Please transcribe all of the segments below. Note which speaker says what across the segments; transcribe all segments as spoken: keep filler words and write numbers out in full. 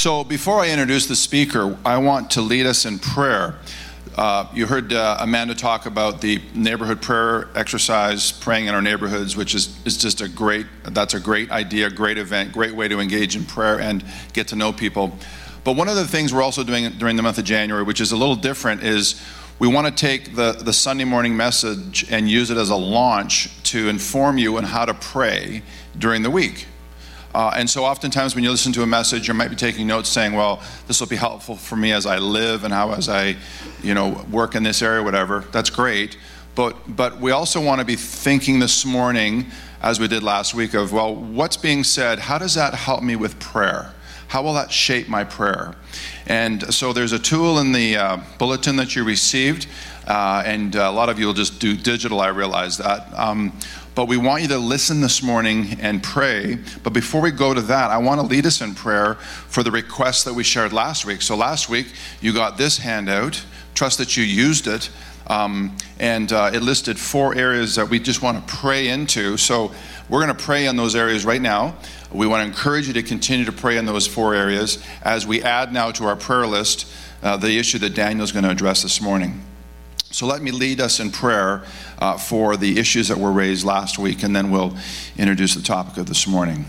Speaker 1: So before I introduce the speaker, I want to lead us in prayer. Uh, you heard uh, Amanda talk about the neighborhood prayer exercise, praying in our neighborhoods, which is, is just a great, that's a great idea, great event, great way to engage in prayer and get to know people. But one of the things we're also doing during the month of January, which is a little different, is we want to take the, the Sunday morning message and use it as a launch to inform you on how to pray during the week. Uh, and so oftentimes when you listen to a message, you might be taking notes saying, well, this will be helpful for me as I live and how as I, you know, work in this area, whatever. That's great. But but we also want to be thinking this morning, as we did last week, of, well, what's being said? How does that help me with prayer? How will that shape my prayer? And so there's a tool in the uh, bulletin that you received, uh, and a lot of you will just do digital, I realize that. Um, But we want you to listen this morning and pray. But before we go to that, I want to lead us in prayer for the requests that we shared last week. So last week, you got this handout. Trust that you used it. Um, and uh, it listed four areas that we just want to pray into. So we're going to pray in those areas right now. We want to encourage you to continue to pray in those four areas as we add now to our prayer list uh, the issue that Daniel's going to address this morning. So let me lead us in prayer uh, for the issues that were raised last week, and then we'll introduce the topic of this morning.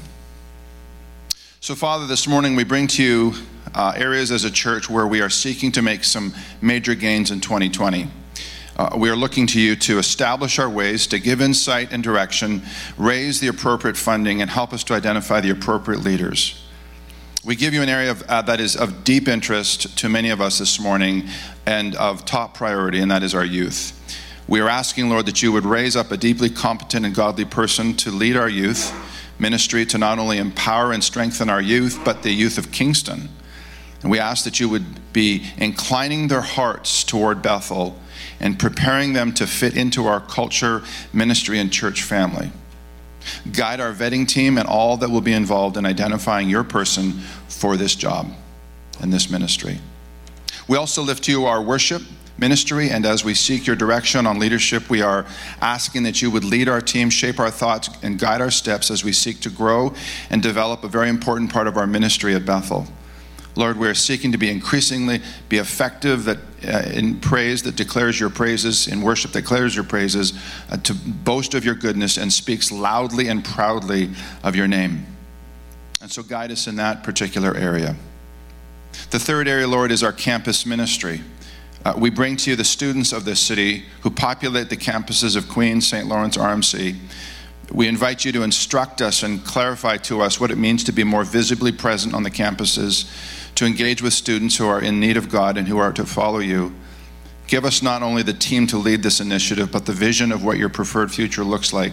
Speaker 1: So Father, this morning we bring to you uh, areas as a church where we are seeking to make some major gains in twenty twenty. Uh, we are looking to you to establish our ways, to give insight and direction, raise the appropriate funding, and help us to identify the appropriate leaders. We give you an area of, uh, that is of deep interest to many of us this morning and of top priority, and that is our youth. We are asking, Lord, that you would raise up a deeply competent and godly person to lead our youth ministry, to not only empower and strengthen our youth, but the youth of Kingston. And we ask that you would be inclining their hearts toward Bethel and preparing them to fit into our culture, ministry, and church family. Guide our vetting team and all that will be involved in identifying your person for this job and this ministry. We also lift to you our worship ministry, and as we seek your direction on leadership, we are asking that you would lead our team, shape our thoughts, and guide our steps as we seek to grow and develop a very important part of our ministry at Bethel. Lord, we are seeking to be increasingly be effective that uh, in praise that declares your praises, in worship that declares your praises, uh, to boast of your goodness and speaks loudly and proudly of your name. And so guide us in that particular area. The third area, Lord, is our campus ministry. Uh, we bring to you the students of this city who populate the campuses of Queens, Saint Lawrence, R M C. We invite you to instruct us and clarify to us what it means to be more visibly present on the campuses, to engage with students who are in need of God and who are to follow you. Give us not only the team to lead this initiative, but the vision of what your preferred future looks like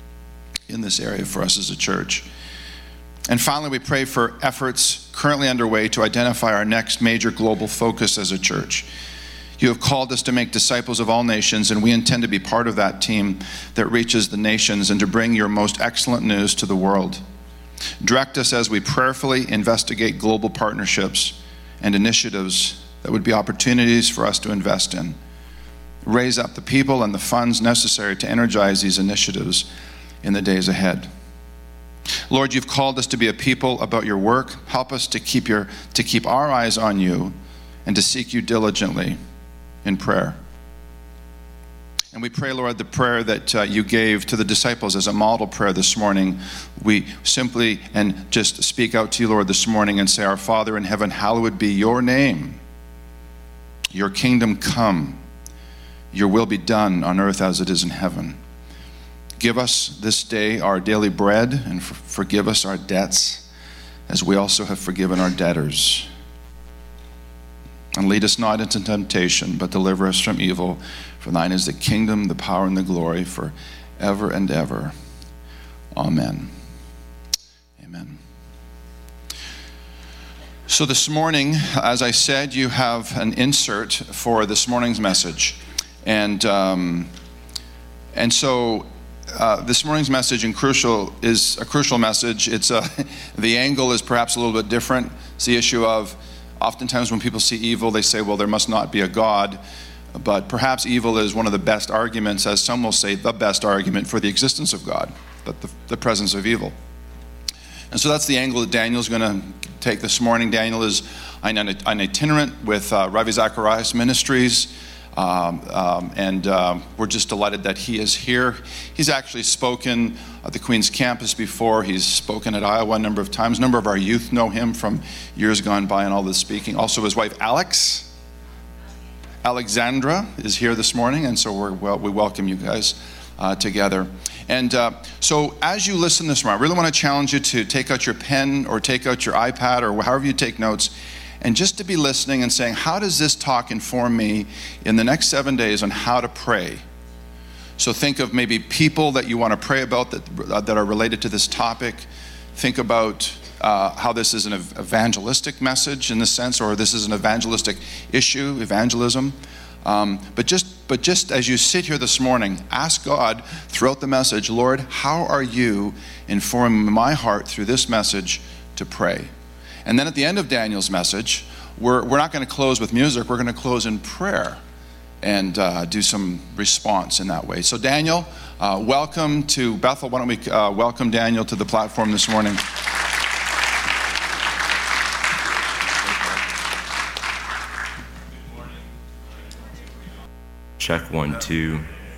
Speaker 1: in this area for us as a church. And finally, we pray for efforts currently underway to identify our next major global focus as a church. You have called us to make disciples of all nations, and we intend to be part of that team that reaches the nations and to bring your most excellent news to the world. Direct us as we prayerfully investigate global partnerships and initiatives that would be opportunities for us to invest in. Raise up the people and the funds necessary to energize these initiatives in the days ahead. Lord, you've called us to be a people about your work. Help us to keep your to keep our eyes on you and to seek you diligently in prayer. And we pray, Lord, the prayer that uh, you gave to the disciples as a model prayer this morning. We simply and just speak out to you, Lord, this morning and say, our Father in heaven, hallowed be your name. Your kingdom come. Your will be done on earth as it is in heaven. Give us this day our daily bread, and for- forgive us our debts as we also have forgiven our debtors. And lead us not into temptation, but deliver us from evil. For thine is the kingdom, the power, and the glory for ever and ever. Amen. Amen. So this morning, as I said, you have an insert for this morning's message. And um, and so uh, this morning's message in crucial is a crucial message. It's a, the angle is perhaps a little bit different. It's the issue of oftentimes when people see evil, they say, well, there must not be a God. But perhaps evil is one of the best arguments, as some will say, the best argument for the existence of God, but the, the presence of evil. And so that's the angle that Daniel's going to take this morning. Daniel is an, an itinerant with uh, Ravi Zacharias Ministries, um, um, and uh, we're just delighted that he is here. He's actually spoken at the Queen's campus before. He's spoken at Iowa a number of times. A number of our youth know him from years gone by and all this speaking. Also his wife, Alex. Alexandra is here this morning, and so we're, well, we welcome you guys uh, together. And uh, so as you listen this morning, I really want to challenge you to take out your pen or take out your iPad or however you take notes, and just to be listening and saying, how does this talk inform me in the next seven days on how to pray? So think of maybe people that you want to pray about that, uh, that are related to this topic. Think about uh, how this is an evangelistic message in this sense, or this is an evangelistic issue, evangelism. Um, but just but just as you sit here this morning, ask God throughout the message, Lord, how are you informing my heart through this message to pray? And then at the end of Daniel's message, we're, we're not going to close with music, we're going to close in prayer and uh, do some response in that way. So Daniel, uh, welcome to Bethel. Why don't we uh, welcome Daniel to the platform this morning.
Speaker 2: Check one, two.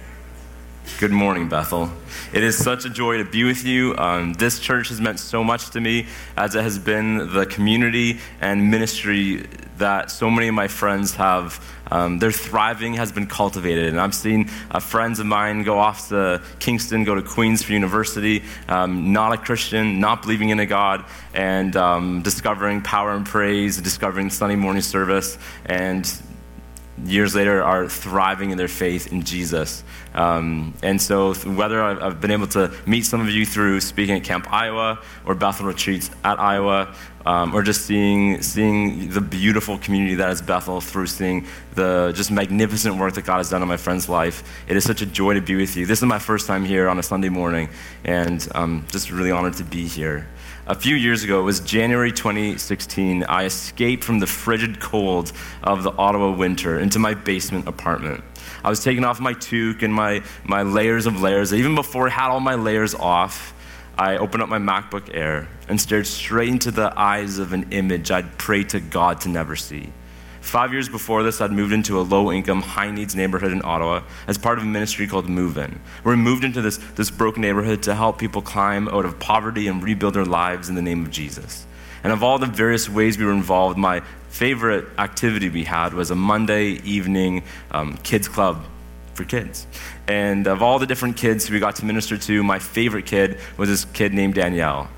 Speaker 2: Good morning, Bethel. It is such a joy to be with you. Um, this church has meant so much to me, as it has been the community and ministry that so many of my friends have. Um, their thriving has been cultivated, and I've seen uh, friends of mine go off to Kingston, go to Queens for university, um, not a Christian, not believing in a God, and um, discovering power and praise, discovering Sunday morning service, and years later are thriving in their faith in Jesus. Um, and so whether I've, I've been able to meet some of you through speaking at Camp Iowa or Bethel Retreats at Iowa, um, or just seeing seeing the beautiful community that is Bethel through seeing the just magnificent work that God has done in my friend's life, it is such a joy to be with you. This is my first time here on a Sunday morning, and I'm just really honored to be here. A few years ago, it was January twenty sixteen, I escaped from the frigid cold of the Ottawa winter into my basement apartment. I was taking off my toque and my, my layers of layers. Even before I had all my layers off, I opened up my MacBook Air and stared straight into the eyes of an image I'd prayed to God to never see. Five years before this, I'd moved into a low-income, high-needs neighborhood in Ottawa as part of a ministry called Move In. We moved into this, this broken neighborhood to help people climb out of poverty and rebuild their lives in the name of Jesus. And of all the various ways we were involved, my favorite activity we had was a Monday evening um, kids club for kids. And of all the different kids we got to minister to, my favorite kid was this kid named Danielle.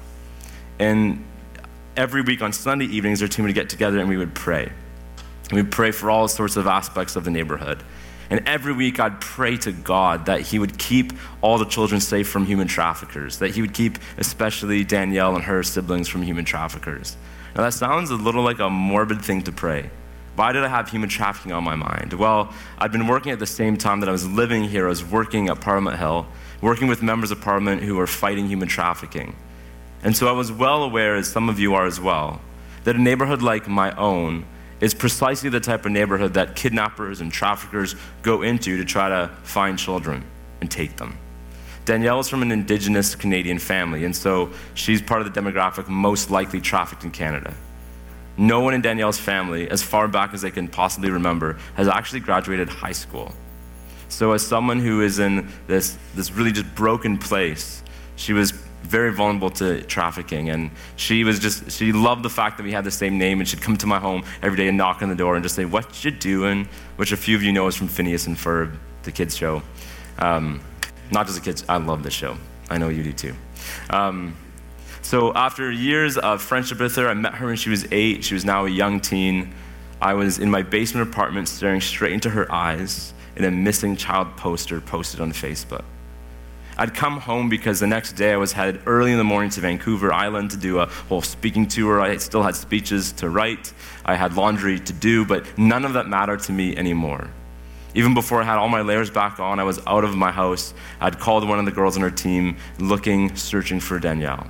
Speaker 2: And every week on Sunday evenings, our team would get together and we would pray. And we'd pray for all sorts of aspects of the neighborhood. And every week I'd pray to God that he would keep all the children safe from human traffickers, that he would keep especially Danielle and her siblings from human traffickers. Now that sounds a little like a morbid thing to pray. Why did I have human trafficking on my mind? Well, I'd been working at the same time that I was living here. I was working at Parliament Hill, working with members of Parliament who were fighting human trafficking. And so I was well aware, as some of you are as well, that a neighborhood like my own is precisely the type of neighborhood that kidnappers and traffickers go into to try to find children and take them. Danielle is from an Indigenous Canadian family, and so she's part of the demographic most likely trafficked in Canada. No one in Danielle's family, as far back as they can possibly remember, has actually graduated high school. So as someone who is in this, this really just broken place, she was very vulnerable to trafficking, and she was just, she loved the fact that we had the same name, and she'd come to my home every day and knock on the door and just say, "What you doing?" Which a few of you know is from Phineas and Ferb, the kids show. Um, not just the kids, I love this show. I know you do too. Um, so after years of friendship with her, I met her when she was eight. She was now a young teen. I was in my basement apartment staring straight into her eyes in a missing child poster posted on Facebook. I'd come home because the next day I was headed early in the morning to Vancouver Island to do a whole speaking tour. I still had speeches to write. I had laundry to do, but none of that mattered to me anymore. Even before I had all my layers back on, I was out of my house. I'd called one of the girls on her team looking, searching for Danielle.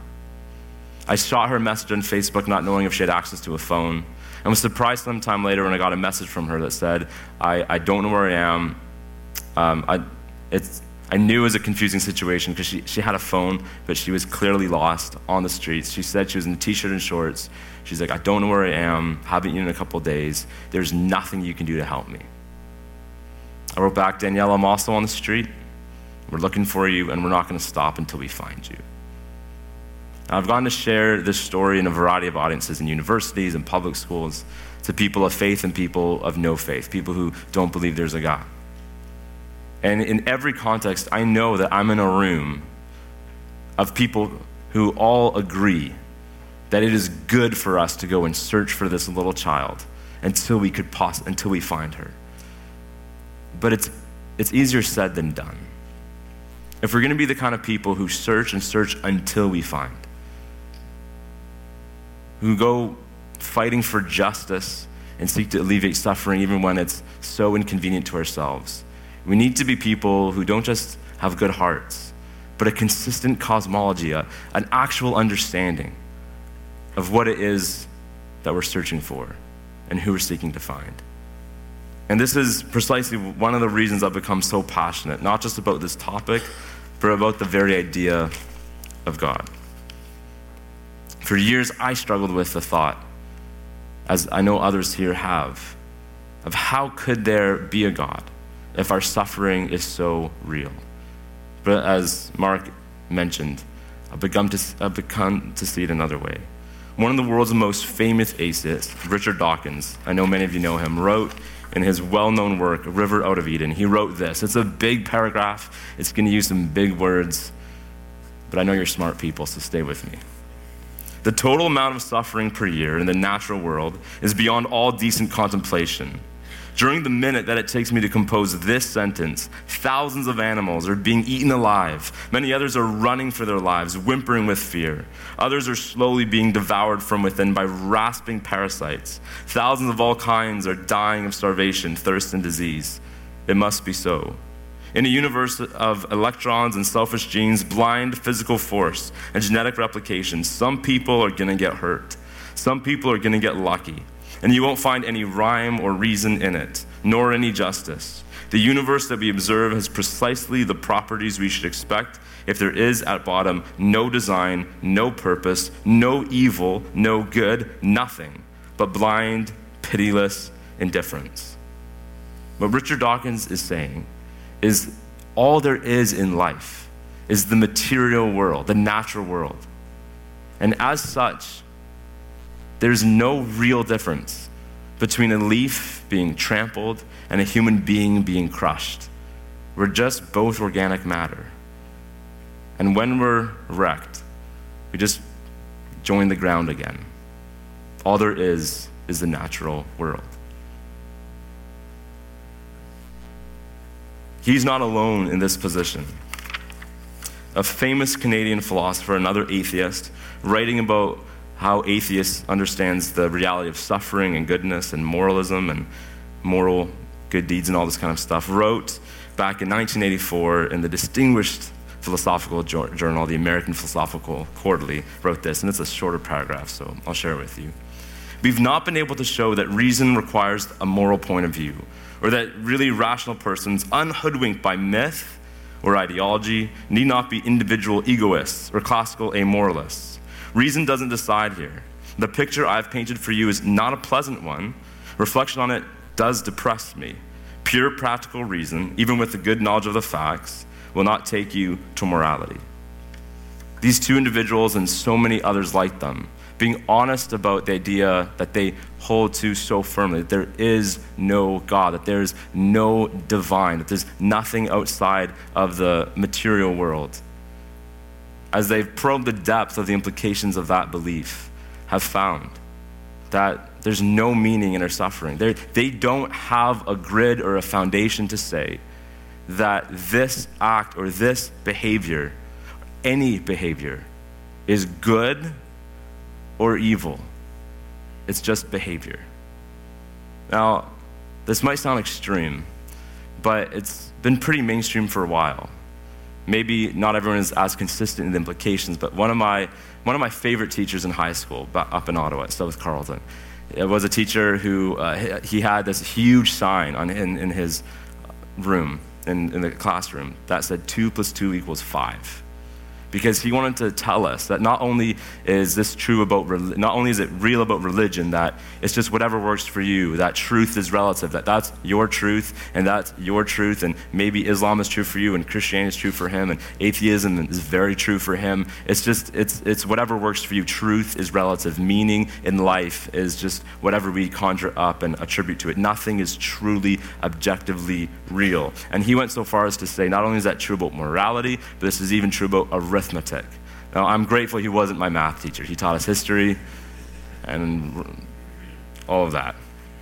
Speaker 2: I shot her a message on Facebook not knowing if she had access to a phone, and was surprised sometime later when I got a message from her that said, I, I don't know where I am. Um, I, it's, I knew it was a confusing situation because she, she had a phone, but she was clearly lost on the streets. She said she was in a t-shirt and shorts. She's like, I don't know where I am, haven't eaten in a couple of days. There's nothing you can do to help me. I wrote back, Danielle, I'm also on the street. We're looking for you, and we're not going to stop until we find you. I've gotten to share this story in a variety of audiences in universities and public schools to people of faith and people of no faith, people who don't believe there's a God. And in every context, I know that I'm in a room of people who all agree that it is good for us to go and search for this little child until we could poss- until we find her. But it's it's easier said than done. If we're going to be the kind of people who search and search until we find, who go fighting for justice and seek to alleviate suffering even when it's so inconvenient to ourselves, we need to be people who don't just have good hearts, but a consistent cosmology, a, an actual understanding of what it is that we're searching for and who we're seeking to find. And this is precisely one of the reasons I've become so passionate, not just about this topic, but about the very idea of God. For years, I struggled with the thought, as I know others here have, of how could there be a God if our suffering is so real? But as Mark mentioned, I've begun to, I've begun to see it another way. One of the world's most famous atheists, Richard Dawkins, I know many of you know him, wrote in his well-known work, River Out of Eden, he wrote this. It's a big paragraph. It's going to use some big words, but I know you're smart people, so stay with me. The total amount of suffering per year in the natural world is beyond all decent contemplation. During the minute that it takes me to compose this sentence, thousands of animals are being eaten alive. Many others are running for their lives, whimpering with fear. Others are slowly being devoured from within by rasping parasites. Thousands of all kinds are dying of starvation, thirst, and disease. It must be so. In a universe of electrons and selfish genes, blind physical force, and genetic replication, some people are going to get hurt. Some people are going to get lucky. And you won't find any rhyme or reason in it, nor any justice. The universe that we observe has precisely the properties we should expect if there is, at bottom, no design, no purpose, no evil, no good, nothing, but blind, pitiless indifference. What Richard Dawkins is saying is all there is in life is the material world, the natural world. And as such, there's no real difference between a leaf being trampled and a human being being crushed. We're just both organic matter. And when we're wrecked, we just join the ground again. All there is is the natural world. He's not alone in this position. A famous Canadian philosopher, another atheist, writing about how atheists understands the reality of suffering and goodness and moralism and moral good deeds and all this kind of stuff, wrote back in nineteen eighty-four in the distinguished philosophical journal, the American Philosophical Quarterly, wrote this, and it's a shorter paragraph, so I'll share it with you. We've not been able to show that reason requires a moral point of view, or that really rational persons, unhoodwinked by myth or ideology, need not be individual egoists or classical amoralists. Reason doesn't decide here. The picture I've painted for you is not a pleasant one. Reflection on it does depress me. Pure practical reason, even with the good knowledge of the facts, will not take you to morality. These two individuals and so many others like them, being honest about the idea that they hold to so firmly, that there is no God, that there is no divine, that there's nothing outside of the material world. As they've probed the depth of the implications of that belief, have found that there's no meaning in our suffering. They're, they don't have a grid or a foundation to say that this act or this behavior, any behavior, is good or evil. It's just behavior. Now, this might sound extreme, but it's been pretty mainstream for a while. Maybe not everyone is as consistent in the implications, but one of my one of my favorite teachers in high school, up in Ottawa, at South Carleton, it was a teacher who uh, he had this huge sign on in, in his room, in, in the classroom that said two plus two equals five. Because he wanted to tell us that not only is this true about, not only is it real about religion, that it's just whatever works for you, that truth is relative, that that's your truth, and that's your truth, and maybe Islam is true for you, and Christianity is true for him, and atheism is very true for him. It's just, it's it's whatever works for you. Truth is relative. Meaning in life is just whatever we conjure up and attribute to it. Nothing is truly, objectively real. And he went so far as to say, not only is that true about morality, but this is even true about arithmetic. Arithmetic. Now, I'm grateful he wasn't my math teacher. He taught us history and all of that.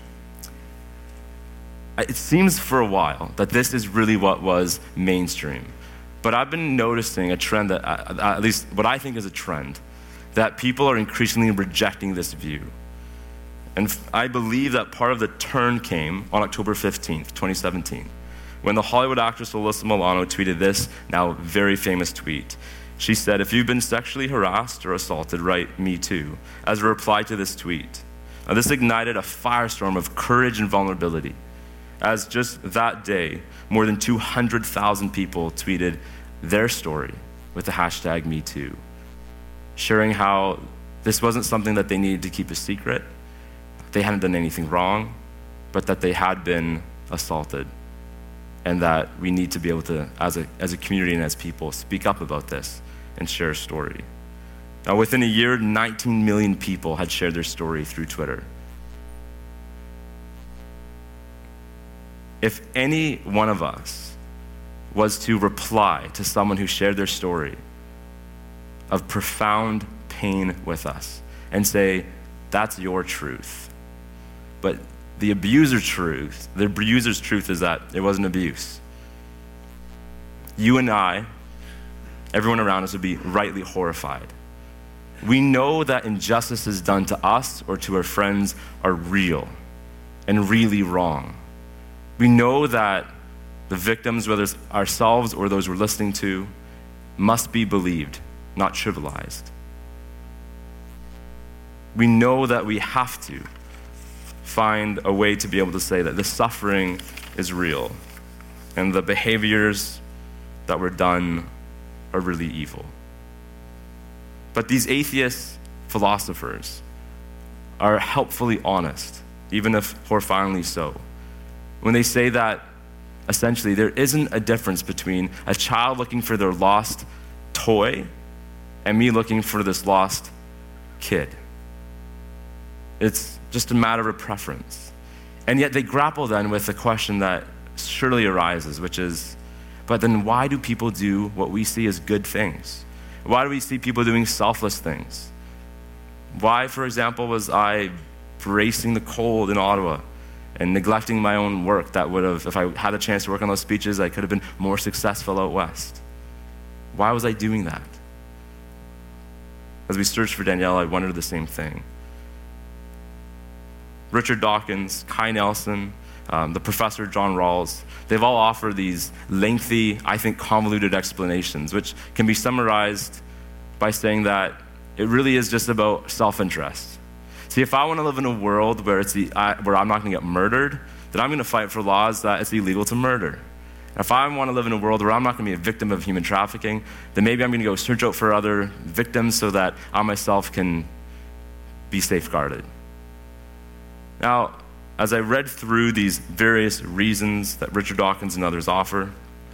Speaker 2: It seems for a while that this is really what was mainstream. But I've been noticing a trend that, at least what I think is a trend, that people are increasingly rejecting this view. And I believe that part of the turn came on October fifteenth, twenty seventeen, when the Hollywood actress Alyssa Milano tweeted this now very famous tweet. She said, "If you've been sexually harassed or assaulted, write me too," as a reply to this tweet. Now, this ignited a firestorm of courage and vulnerability, as just that day, more than two hundred thousand people tweeted their story with the hashtag Me Too, sharing how this wasn't something that they needed to keep a secret, they hadn't done anything wrong, but that they had been assaulted, and that we need to be able to, as a, as a community and as people, speak up about this and share a story. Now, within a year, nineteen million people had shared their story through Twitter. If any one of us was to reply to someone who shared their story of profound pain with us and say, that's your truth, but the abuser's truth, the abuser's truth is that it wasn't abuse, you and I, everyone around us, would be rightly horrified. We know that injustices done to us or to our friends are real and really wrong. We know that the victims, whether it's ourselves or those we're listening to, must be believed, not trivialized. We know that we have to find a way to be able to say that the suffering is real and the behaviors that were done are really evil. But these atheist philosophers are helpfully honest, even if horrifyingly so, when they say that essentially there isn't a difference between a child looking for their lost toy and me looking for this lost kid. It's just a matter of preference. And yet they grapple then with the question that surely arises, which is, but then why do people do what we see as good things? Why do we see people doing selfless things? Why, for example, was I bracing the cold in Ottawa and neglecting my own work that would have, if I had a chance to work on those speeches, I could have been more successful out west? Why was I doing that? As we searched for Danielle, I wondered the same thing. Richard Dawkins, Kai Nelson, um, the professor John Rawls, they've all offered these lengthy, I think convoluted explanations, which can be summarized by saying that it really is just about self-interest. See, if I want to live in a world where, it's the, I, where I'm not going to get murdered, then I'm going to fight for laws that it's illegal to murder. If I want to live in a world where I'm not going to be a victim of human trafficking, then maybe I'm going to go search out for other victims so that I myself can be safeguarded. Now, as I read through these various reasons that Richard Dawkins and others offer,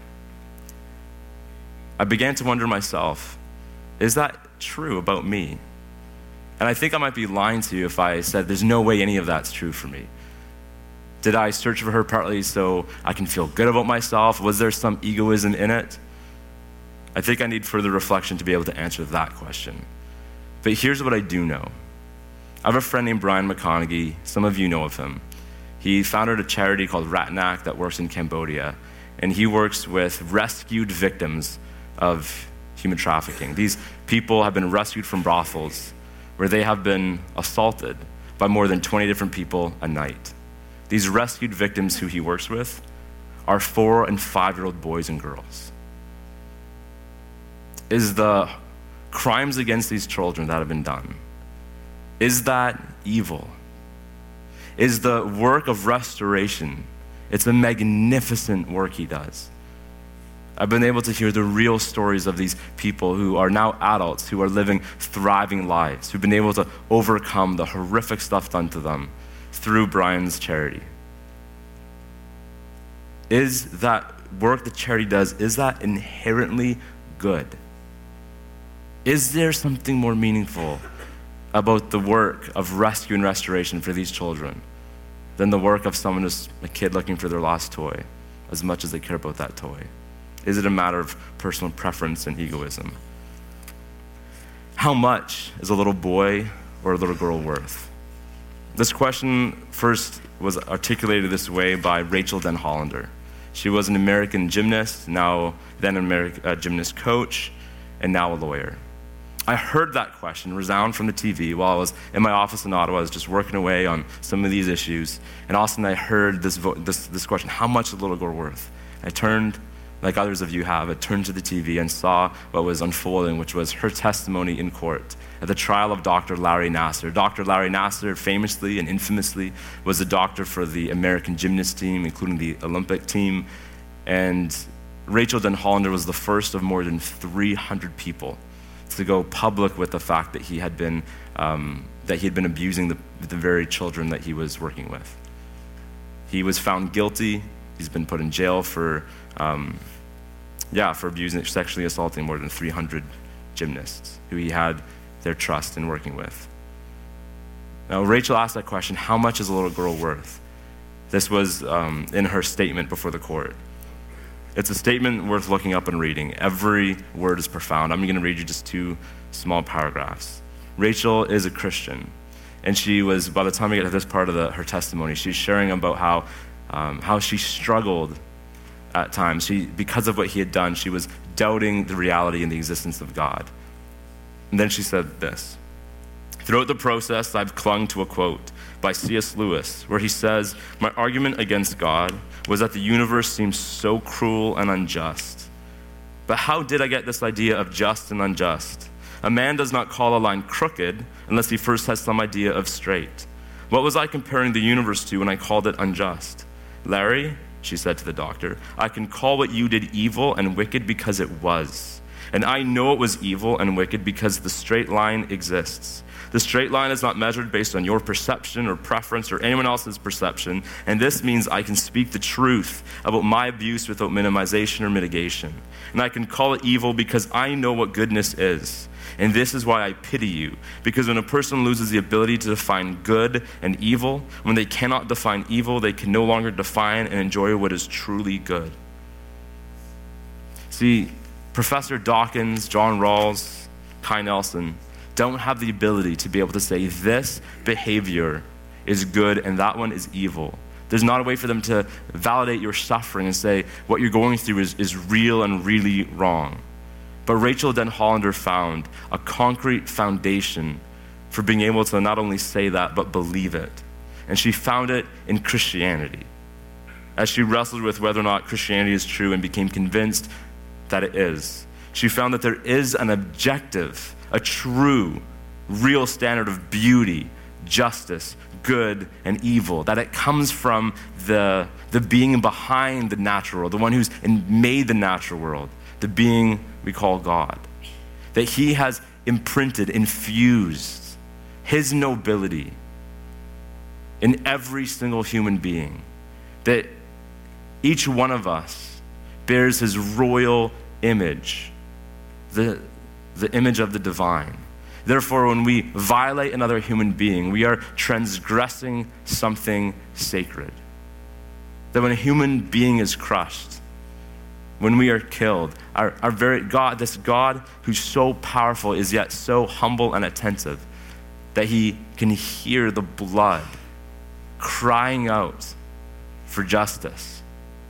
Speaker 2: I began to wonder myself, is that true about me? And I think I might be lying to you if I said there's no way any of that's true for me. Did I search for her partly so I can feel good about myself? Was there some egoism in it? I think I need further reflection to be able to answer that question. But here's what I do know. I have a friend named Brian McConaughey. Some of you know of him. He founded a charity called Ratnak that works in Cambodia, and he works with rescued victims of human trafficking. These people have been rescued from brothels where they have been assaulted by more than twenty different people a night. These rescued victims who he works with are four and five-year-old boys and girls. Is the crimes against these children that have been done, is that evil? Is the work of restoration, it's a magnificent work he does. I've been able to hear the real stories of these people who are now adults, who are living thriving lives, who've been able to overcome the horrific stuff done to them through Brian's charity. Is that work that charity does, is that inherently good? Is there something more meaningful about the work of rescue and restoration for these children than the work of someone who's a kid looking for their lost toy, as much as they care about that toy? Is it a matter of personal preference and egoism? How much is a little boy or a little girl worth? This question first was articulated this way by Rachel Den Hollander. She was an American gymnast, now then an American uh, gymnast coach, and now a lawyer. I heard that question resound from the T V while I was in my office in Ottawa. I was just working away on some of these issues, and all of a sudden I heard this, vo- this, this question, how much is a little girl worth? I turned, like others of you have, I turned to the T V and saw what was unfolding, which was her testimony in court at the trial of Doctor Larry Nassar. Doctor Larry Nassar famously and infamously was a doctor for the American gymnast team, including the Olympic team, and Rachel Den Hollander was the first of more than three hundred people to go public with the fact that he had been um, that he had been abusing the, the very children that he was working with. He was found guilty. He's been put in jail for um, yeah for abusing, sexually assaulting more than three hundred gymnasts who he had their trust in working with. Now, Rachel asked that question, how much is a little girl worth? This was um, in her statement before the court. It's a statement worth looking up and reading. Every word is profound. I'm going to read you just two small paragraphs. Rachel is a Christian, and she was, by the time we get to this part of the, her testimony, she's sharing about how um, how she struggled at times. She, because of what he had done, she was doubting the reality and the existence of God. And then she said this: throughout the process, I've clung to a quote by C S Lewis, where he says, "My argument against God was that the universe seems so cruel and unjust. But how did I get this idea of just and unjust? A man does not call a line crooked unless he first has some idea of straight. What was I comparing the universe to when I called it unjust? Larry," she said to the doctor, "I can call what you did evil and wicked because it was. And I know it was evil and wicked because the straight line exists. The straight line is not measured based on your perception or preference or anyone else's perception, and this means I can speak the truth about my abuse without minimization or mitigation. And I can call it evil because I know what goodness is. And this is why I pity you, because when a person loses the ability to define good and evil, when they cannot define evil, they can no longer define and enjoy what is truly good." See, Professor Dawkins, John Rawls, Kai Nelson don't have the ability to be able to say this behavior is good and that one is evil. There's not a way for them to validate your suffering and say what you're going through is, is real and really wrong. But Rachel Den Hollander found a concrete foundation for being able to not only say that, but believe it. And she found it in Christianity. As she wrestled with whether or not Christianity is true and became convinced that it is, she found that there is an objective, a true, real standard of beauty, justice, good, and evil, that it comes from the, the being behind the natural world, the one who's made the natural world, the being we call God. That he has imprinted, infused his nobility in every single human being. That each one of us bears his royal image, the, the image of the divine. Therefore, when we violate another human being, we are transgressing something sacred. That when a human being is crushed, when we are killed, our, our very God, this God who's so powerful is yet so humble and attentive that he can hear the blood crying out for justice.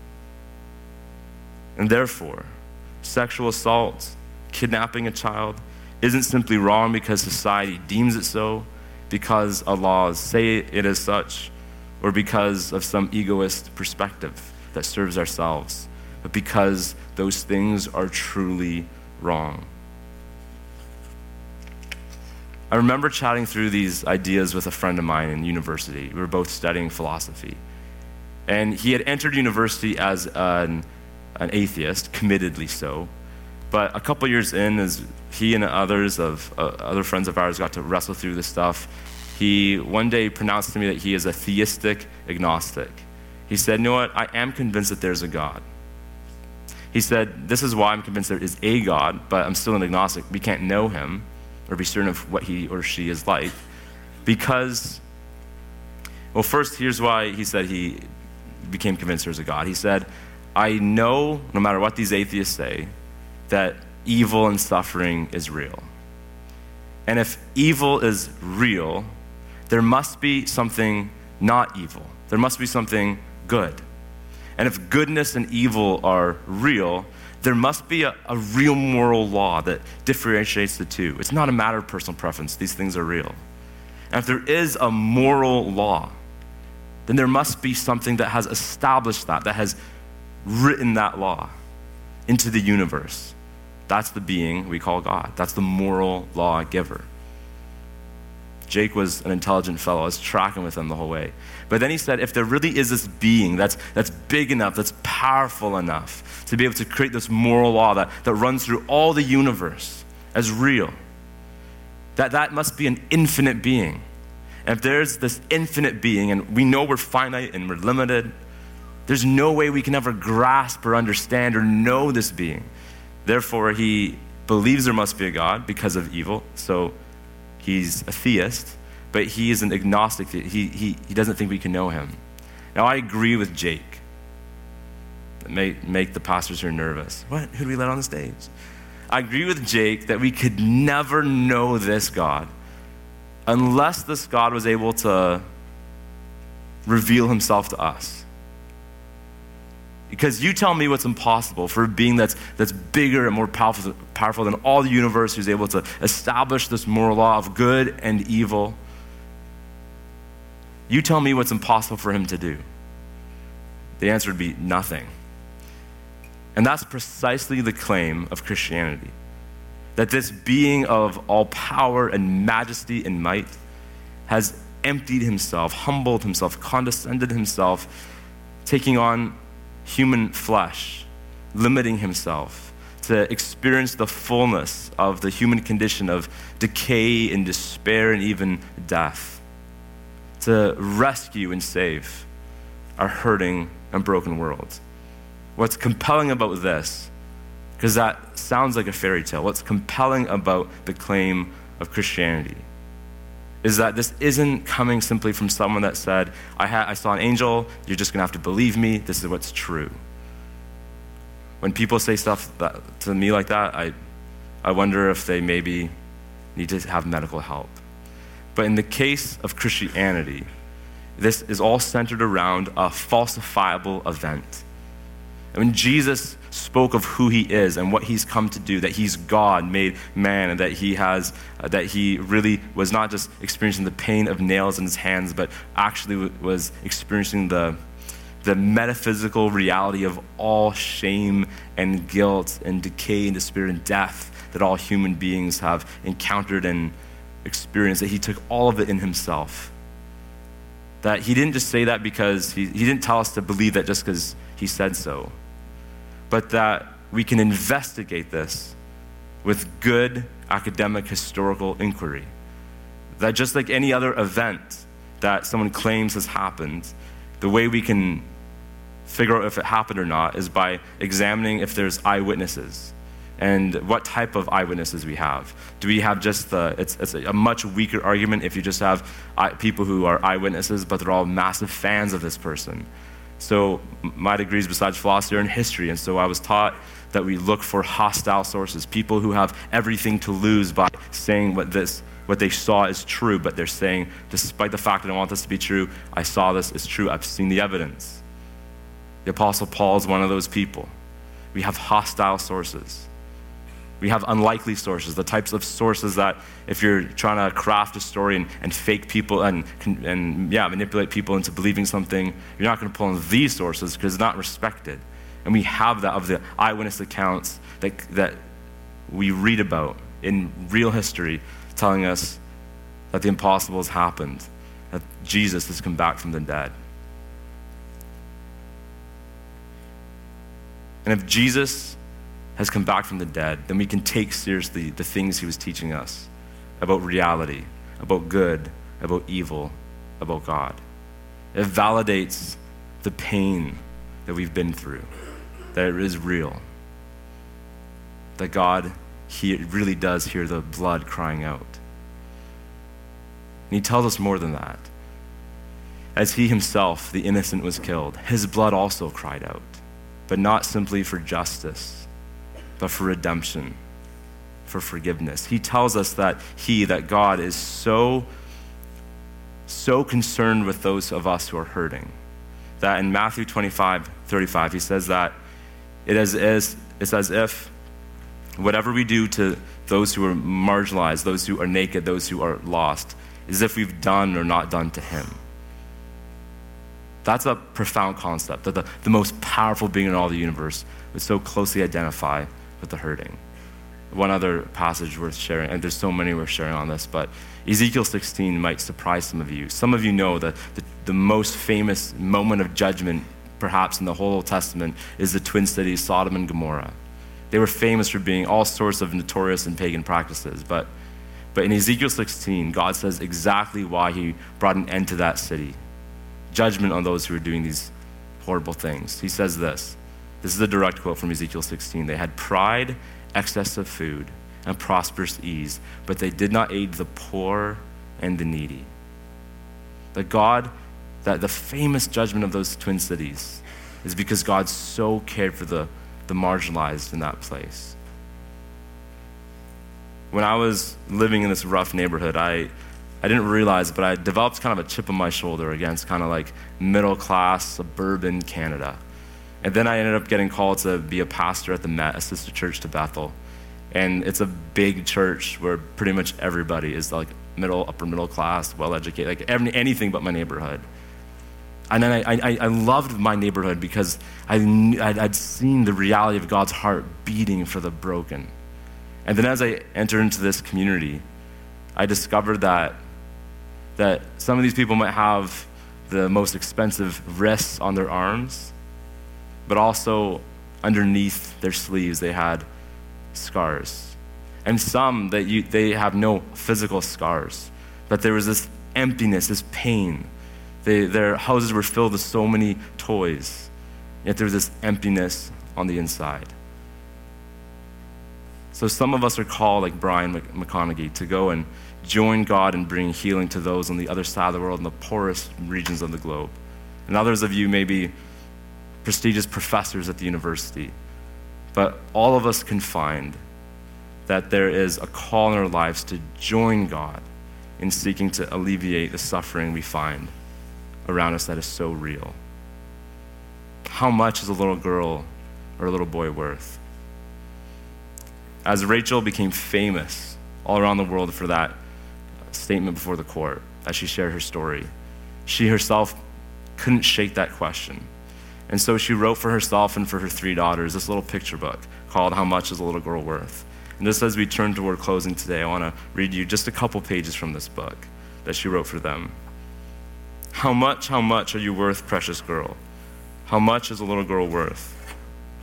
Speaker 2: And therefore, sexual assault, kidnapping a child, isn't simply wrong because society deems it so, because our laws say it is such, or because of some egoist perspective that serves ourselves, but because those things are truly wrong. I remember chatting through these ideas with a friend of mine in university. We were both studying philosophy. And he had entered university as an, an atheist, committedly so. But a couple years in, as he and others of uh, other friends of ours got to wrestle through this stuff, he one day pronounced to me that he is a theistic agnostic. He said, you know what, I am convinced that there's a God. He said, this is why I'm convinced there is a God, but I'm still an agnostic. We can't know him or be certain of what he or she is like. Because, well, first, here's why he said he became convinced there's a God. He said, I know, no matter what these atheists say, that evil and suffering is real. And if evil is real, there must be something not evil. There must be something good. And if goodness and evil are real, there must be a, a real moral law that differentiates the two. It's not a matter of personal preference. These things are real. And if there is a moral law, then there must be something that has established that, that has written that law into the universe. That's the being we call God. That's the moral law giver. Jake was an intelligent fellow. I was tracking with him the whole way. But then he said, if there really is this being that's that's big enough, that's powerful enough to be able to create this moral law that, that runs through all the universe as real, that that must be an infinite being. And if there's this infinite being, and we know we're finite and we're limited, there's no way we can ever grasp or understand or know this being. Therefore, he believes there must be a God because of evil. So he's a theist, but he is an agnostic. He, he, he doesn't think we can know him. Now, I agree with Jake. It may make the pastors here nervous. What? Who do we let on the stage? I agree with Jake that we could never know this God unless this God was able to reveal himself to us. Because you tell me what's impossible for a being that's that's bigger and more powerful, powerful than all the universe, who's able to establish this moral law of good and evil. You tell me what's impossible for him to do. The answer would be nothing. And that's precisely the claim of Christianity. That this being of all power and majesty and might has emptied himself, humbled himself, condescended himself, taking on human flesh, limiting himself to experience the fullness of the human condition of decay and despair and even death, to rescue and save our hurting and broken world. What's compelling about this, because that sounds like a fairy tale, what's compelling about the claim of Christianity is that this isn't coming simply from someone that said, I, ha- I saw an angel, you're just gonna have to believe me, this is what's true. When people say stuff that, to me like that, I, I wonder if they maybe need to have medical help. But in the case of Christianity, this is all centered around a falsifiable event. And when Jesus spoke of who he is and what he's come to do, that he's God made man, and that he has, uh, that he really was not just experiencing the pain of nails in his hands, but actually w- was experiencing the, the metaphysical reality of all shame and guilt and decay and despair and death that all human beings have encountered and experienced, that he took all of it in himself. That he didn't just say that because, he, he didn't tell us to believe that just because he said so, but that we can investigate this with good academic historical inquiry. That just like any other event that someone claims has happened, the way we can figure out if it happened or not is by examining if there's eyewitnesses and what type of eyewitnesses we have. Do we have just the, it's, it's a much weaker argument if you just have eye, people who are eyewitnesses, but they're all massive fans of this person. So my degrees besides philosophy are in history, and so I was taught that we look for hostile sources, people who have everything to lose by saying what this, what they saw is true, but they're saying, despite the fact that I want this to be true, I saw this, it's true, I've seen the evidence. The Apostle Paul is one of those people. We have hostile sources. We have unlikely sources, the types of sources that if you're trying to craft a story and, and fake people and, and yeah, manipulate people into believing something, you're not going to pull on these sources because it's not respected. And we have that of the eyewitness accounts that, that we read about in real history telling us that the impossible has happened, that Jesus has come back from the dead. And if Jesus has come back from the dead, then we can take seriously the things he was teaching us about reality, about good, about evil, about God. It validates the pain that we've been through, that it is real, that God he really does hear the blood crying out. And he tells us more than that. As he himself, the innocent, was killed, his blood also cried out, but not simply for justice, but for redemption, for forgiveness. He tells us that he, that God, is so, so concerned with those of us who are hurting, that in Matthew twenty-five, thirty-five, he says that it is, is, it's as if whatever we do to those who are marginalized, those who are naked, those who are lost, is as if we've done or not done to him. That's a profound concept, that the, the most powerful being in all the universe would so closely identify with the hurting. One other passage worth sharing, and there's so many worth sharing on this, but Ezekiel sixteen might surprise some of you. Some of you know that the, the most famous moment of judgment, perhaps in the whole Old Testament, is the twin cities, Sodom and Gomorrah. They were famous for being all sorts of notorious and pagan practices, but, but in Ezekiel sixteen, God says exactly why he brought an end to that city. Judgment on those who are doing these horrible things. He says this. This is a direct quote from Ezekiel sixteen. They had pride, excess of food, and prosperous ease, but they did not aid the poor and the needy. That God, that the famous judgment of those twin cities is because God so cared for the, the marginalized in that place. When I was living in this rough neighborhood, I I didn't realize, but I developed kind of a chip on my shoulder against kind of like middle-class, suburban Canada. And then I ended up getting called to be a pastor at the Met, a sister church to Bethel. And it's a big church where pretty much everybody is like middle, upper middle class, well-educated, like every, anything but my neighborhood. And then I, I, I loved my neighborhood because I knew, I'd, I'd seen the reality of God's heart beating for the broken. And then as I entered into this community, I discovered that that some of these people might have the most expensive wrists on their arms, but also underneath their sleeves they had scars. And some that you, they have no physical scars, but there was this emptiness, this pain. They, their houses were filled with so many toys, yet there was this emptiness on the inside. So some of us are called, like Brian McConaughey, to go and join God and bring healing to those on the other side of the world in the poorest regions of the globe. And others of you may be prestigious professors at the university. But all of us can find that there is a call in our lives to join God in seeking to alleviate the suffering we find around us that is so real. How much is a little girl or a little boy worth? As Rachel became famous all around the world for that statement before the court, as she shared her story, she herself couldn't shake that question. And so she wrote for herself and for her three daughters this little picture book called How Much is a Little Girl Worth? And just as we turn toward closing today, I want to read you just a couple pages from this book that she wrote for them. How much, how much are you worth, precious girl? How much is a little girl worth?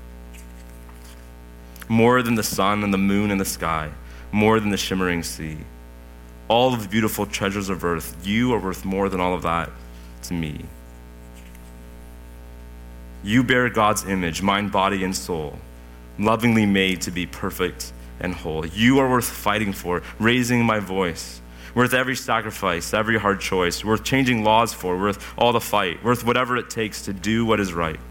Speaker 2: More than the sun and the moon and the sky, more than the shimmering sea. All of the beautiful treasures of earth, you are worth more than all of that to me. You bear God's image, mind, body, and soul, lovingly made to be perfect and whole. You are worth fighting for, raising my voice, worth every sacrifice, every hard choice, worth changing laws for, worth all the fight, worth whatever it takes to do what is right.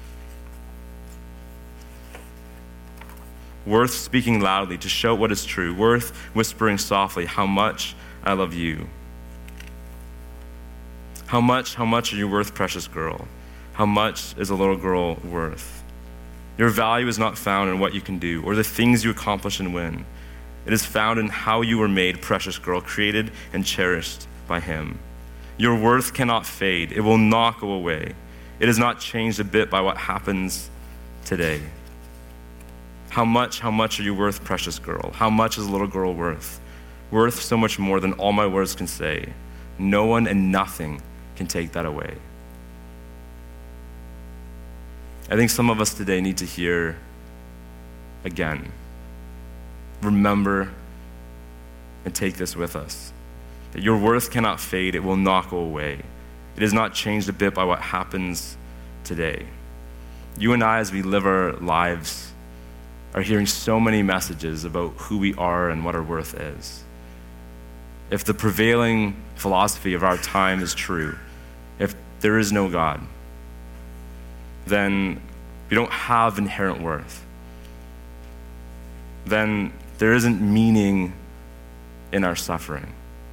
Speaker 2: Worth speaking loudly to show what is true, worth whispering softly how much I love you. How much, how much are you worth, precious girl? How much is a little girl worth? Your value is not found in what you can do or the things you accomplish and win. It is found in how you were made, precious girl, created and cherished by him. Your worth cannot fade. It will not go away. It is not changed a bit by what happens today. How much, how much are you worth, precious girl? How much is a little girl worth? Worth so much more than all my words can say. No one and nothing can take that away. I think some of us today need to hear again, remember and take this with us, that your worth cannot fade, it will not go away. It is not changed a bit by what happens today. You and I, as we live our lives, are hearing so many messages about who we are and what our worth is. If the prevailing philosophy of our time is true, if there is no God, then we don't have inherent worth. Then there isn't meaning in our suffering.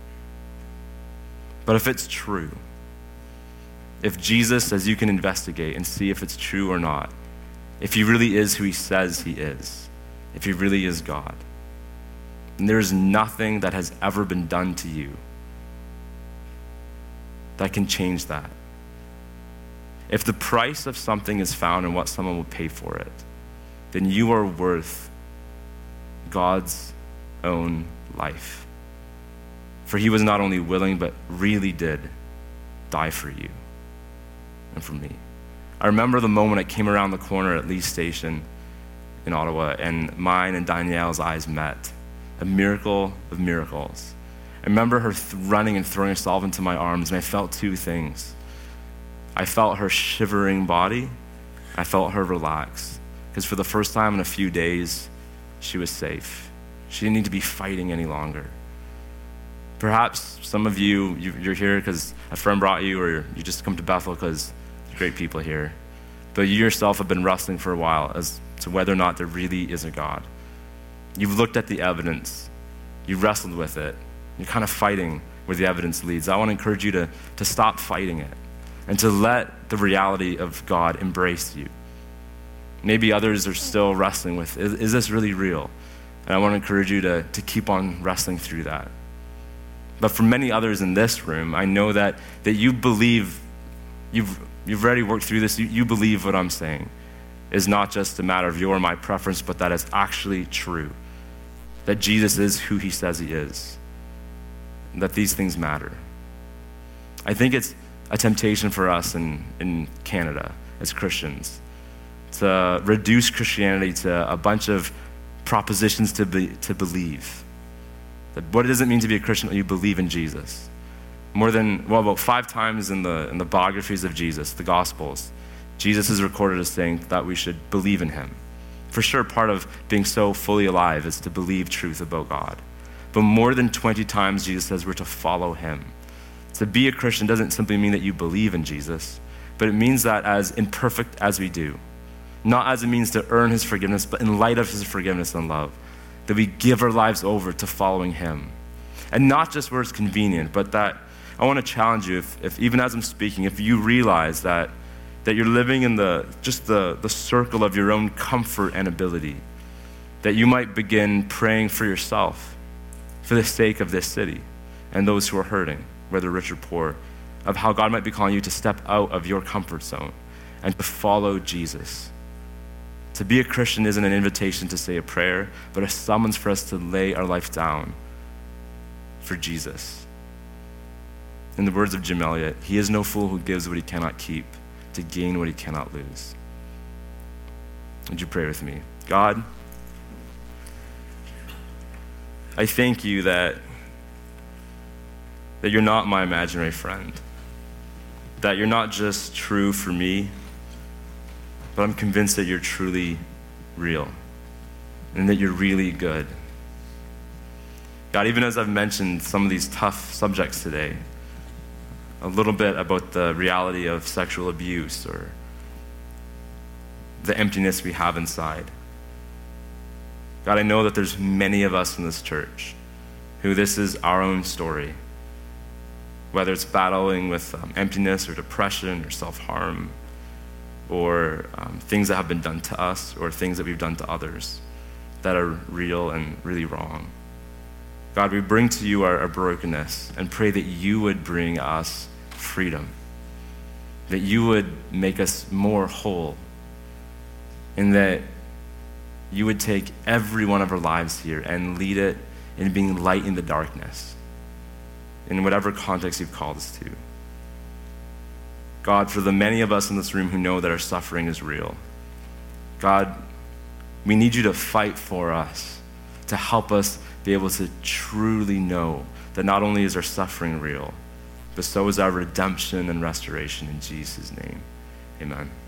Speaker 2: But if it's true, if Jesus, as you can investigate and see if it's true or not, if he really is who he says he is, if he really is God, then there is nothing that has ever been done to you that can change that. If the price of something is found in what someone will pay for it, then you are worth God's own life. For he was not only willing, but really did die for you and for me. I remember the moment I came around the corner at Lee Station in Ottawa, and mine and Danielle's eyes met. A miracle of miracles. I remember her th- running and throwing herself into my arms, and I felt two things. I felt her shivering body. I felt her relax. Because for the first time in a few days, she was safe. She didn't need to be fighting any longer. Perhaps some of you, you you're here because a friend brought you, or you just come to Bethel because there's great people here. But you yourself have been wrestling for a while as to whether or not there really is a God. You've looked at the evidence. You've wrestled with it. You're kind of fighting where the evidence leads. I want to encourage you to, to stop fighting it and to let the reality of God embrace you. Maybe others are still wrestling with, is, is this really real? And I want to encourage you to, to keep on wrestling through that. But for many others in this room, I know that, that you believe, you've, you've already worked through this, you, you believe what I'm saying is not just a matter of your or my preference, but that it's actually true. That Jesus is who he says he is. And that these things matter. I think it's a temptation for us in, in Canada as Christians to reduce Christianity to a bunch of propositions to be, to believe. That what does it mean to be a Christian? You believe in Jesus. More than, well, about five times in the in the biographies of Jesus, the Gospels, Jesus is recorded as saying that we should believe in him. For sure, part of being so fully alive is to believe truth about God. But more than twenty times, Jesus says we're to follow him. To be a Christian doesn't simply mean that you believe in Jesus, but it means that as imperfect as we do, not as a means to earn his forgiveness, but in light of his forgiveness and love, that we give our lives over to following him. And not just where it's convenient, but that I want to challenge you, if, if even as I'm speaking, if you realize that that you're living in the just the, the circle of your own comfort and ability, that you might begin praying for yourself, for the sake of this city and those who are hurting, whether rich or poor, of how God might be calling you to step out of your comfort zone and to follow Jesus. To be a Christian isn't an invitation to say a prayer, but a summons for us to lay our life down for Jesus. In the words of Jim Elliot, he is no fool who gives what he cannot keep to gain what he cannot lose. Would you pray with me? God, I thank you that, that you're not my imaginary friend, that you're not just true for me, but I'm convinced that you're truly real and that you're really good. God, even as I've mentioned some of these tough subjects today, a little bit about the reality of sexual abuse or the emptiness we have inside. God, I know that there's many of us in this church who this is our own story, whether it's battling with um, emptiness or depression or self-harm or um, things that have been done to us or things that we've done to others that are real and really wrong. God, we bring to you our, our brokenness and pray that you would bring us freedom, that you would make us more whole, and that you would take every one of our lives here and lead it in being light in the darkness, in whatever context you've called us to. God, for the many of us in this room who know that our suffering is real, God, we need you to fight for us, to help us be able to truly know that not only is our suffering real, but so is our redemption and restoration in Jesus' name. Amen.